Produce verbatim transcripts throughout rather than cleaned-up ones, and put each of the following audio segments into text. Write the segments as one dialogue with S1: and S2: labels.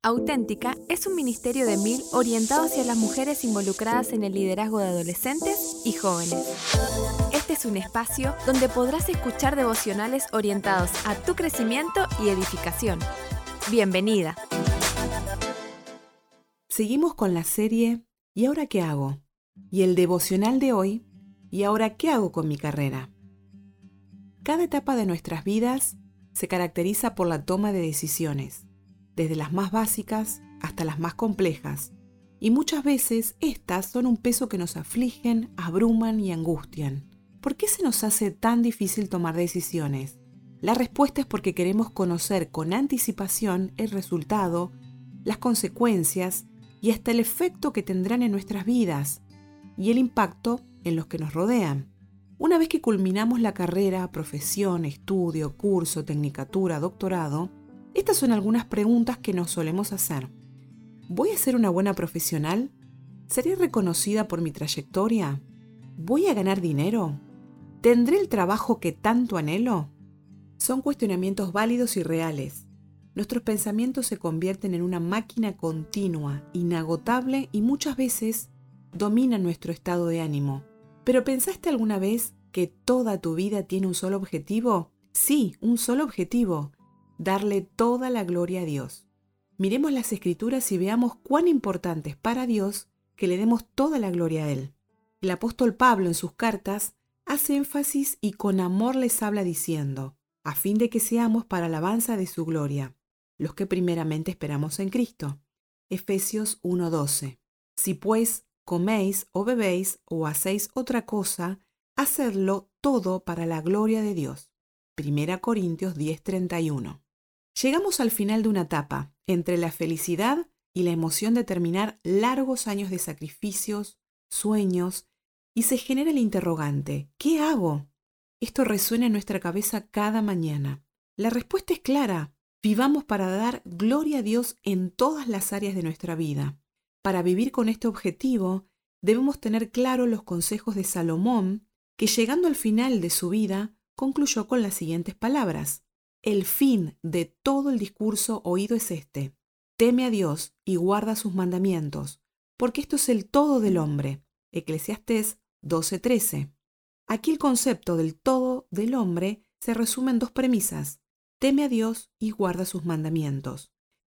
S1: Auténtica es un ministerio de Mil orientado hacia las mujeres involucradas en el liderazgo de adolescentes y jóvenes. Este es un espacio donde podrás escuchar devocionales orientados a tu crecimiento y edificación. Bienvenida.
S2: Seguimos con la serie ¿Y ahora qué hago? Y el devocional de hoy ¿Y ahora qué hago con mi carrera? Cada etapa de nuestras vidas se caracteriza por la toma de decisiones, desde las más básicas hasta las más complejas, y muchas veces estas son un peso que nos afligen, abruman y angustian. ¿Por qué se nos hace tan difícil tomar decisiones? La respuesta es porque queremos conocer con anticipación el resultado, las consecuencias y hasta el efecto que tendrán en nuestras vidas y el impacto en los que nos rodean. Una vez que culminamos la carrera, profesión, estudio, curso, tecnicatura, doctorado, estas son algunas preguntas que nos solemos hacer. ¿Voy a ser una buena profesional? ¿Seré reconocida por mi trayectoria? ¿Voy a ganar dinero? ¿Tendré el trabajo que tanto anhelo? Son cuestionamientos válidos y reales. Nuestros pensamientos se convierten en una máquina continua, inagotable y muchas veces dominan nuestro estado de ánimo. ¿Pero pensaste alguna vez que toda tu vida tiene un solo objetivo? Sí, un solo objetivo: darle toda la gloria a Dios. Miremos las Escrituras y veamos cuán importante es para Dios que le demos toda la gloria a Él. El apóstol Pablo en sus cartas hace énfasis y con amor les habla diciendo, a fin de que seamos para alabanza de su gloria, los que primeramente esperamos en Cristo. Efesios uno doce. Si pues coméis o bebéis o hacéis otra cosa, hacedlo todo para la gloria de Dios. Primera Corintios diez treinta y uno. Llegamos al final de una etapa, entre la felicidad y la emoción de terminar largos años de sacrificios, sueños, y se genera el interrogante: ¿qué hago? Esto resuena en nuestra cabeza cada mañana. La respuesta es clara: vivamos para dar gloria a Dios en todas las áreas de nuestra vida. Para vivir con este objetivo, debemos tener claro los consejos de Salomón, que llegando al final de su vida, concluyó con las siguientes palabras: el fin de todo el discurso oído es este: teme a Dios y guarda sus mandamientos, porque esto es el todo del hombre. Eclesiastés doce trece. Aquí el concepto del todo del hombre se resume en dos premisas: teme a Dios y guarda sus mandamientos.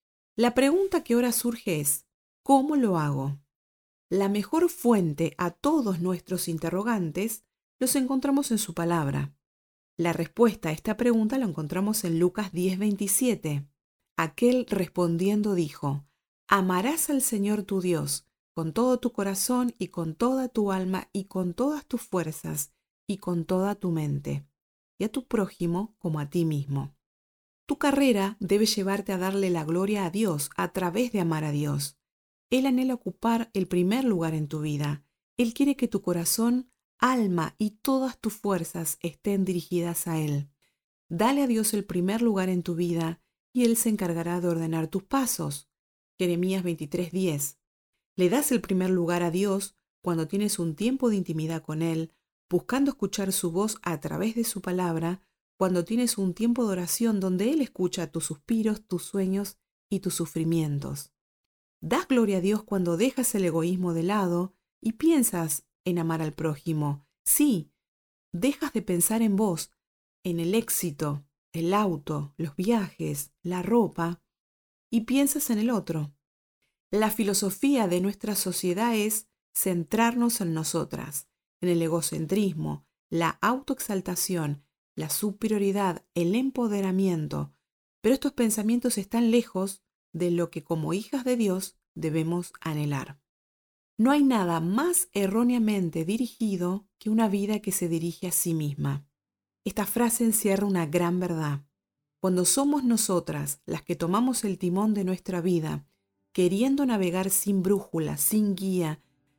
S2: La pregunta que ahora surge es: ¿cómo lo hago? La mejor fuente a todos nuestros interrogantes los encontramos en su palabra. La respuesta a esta pregunta la encontramos en Lucas diez veintisiete. Aquel respondiendo dijo: amarás al Señor tu Dios con todo tu corazón y con toda tu alma y con todas tus fuerzas y con toda tu mente, y a tu prójimo como a ti mismo. Tu carrera debe llevarte a darle la gloria a Dios a través de amar a Dios. Él anhela ocupar el primer lugar en tu vida. Él quiere que tu corazón, alma y todas tus fuerzas estén dirigidas a Él. Dale a Dios el primer lugar en tu vida y Él se encargará de ordenar tus pasos. Jeremías veintitrés diez. Le das el primer lugar a Dios cuando tienes un tiempo de intimidad con Él, buscando escuchar su voz a través de su palabra, cuando tienes un tiempo de oración donde Él escucha tus suspiros, tus sueños y tus sufrimientos. Das gloria a Dios cuando dejas el egoísmo de lado y piensas en amar al prójimo. Sí, dejas de pensar en vos, en el éxito, el auto, los viajes, la ropa, y piensas en el otro. La filosofía de nuestra sociedad es centrarnos en nosotras, en el egocentrismo, la autoexaltación, la superioridad, el empoderamiento, pero estos pensamientos están lejos de lo que como hijas de Dios debemos anhelar. No hay nada más erróneamente dirigido que una vida que se dirige a sí misma. Esta frase encierra una gran verdad. Cuando somos nosotras las que tomamos el timón de nuestra vida, queriendo navegar sin brújula, sin guía,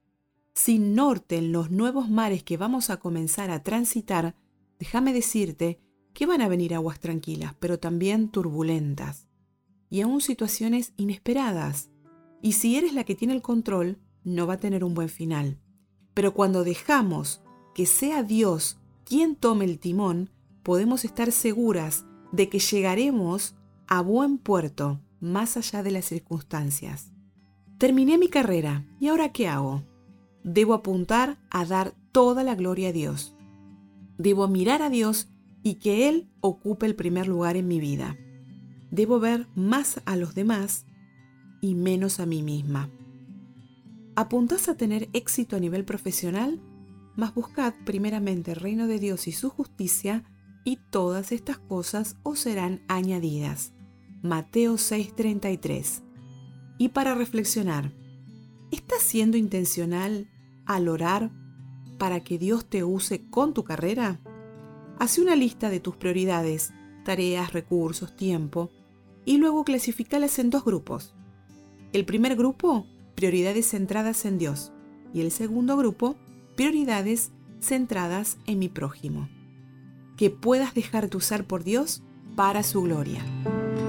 S2: sin norte en los nuevos mares que vamos a comenzar a transitar, déjame decirte que van a venir aguas tranquilas, pero también turbulentas, y aún situaciones inesperadas. Y si eres la que tiene el control, no va a tener un buen final. Pero cuando dejamos que sea Dios quien tome el timón, podemos estar seguras de que llegaremos a buen puerto, más allá de las circunstancias. Terminé mi carrera, ¿y ahora qué hago? Debo apuntar a dar toda la gloria a Dios. Debo mirar a Dios y que Él ocupe el primer lugar en mi vida. Debo ver más a los demás y menos a mí misma. ¿Apuntás a tener éxito a nivel profesional? Mas buscad primeramente el reino de Dios y su justicia, y todas estas cosas os serán añadidas. Mateo seis treinta y tres. Y para reflexionar, ¿estás siendo intencional al orar para que Dios te use con tu carrera? Haz una lista de tus prioridades, tareas, recursos, tiempo, y luego clasifícalas en dos grupos. El primer grupo, prioridades centradas en Dios, y el segundo grupo, prioridades centradas en mi prójimo. Que puedas dejarte usar por Dios para su gloria.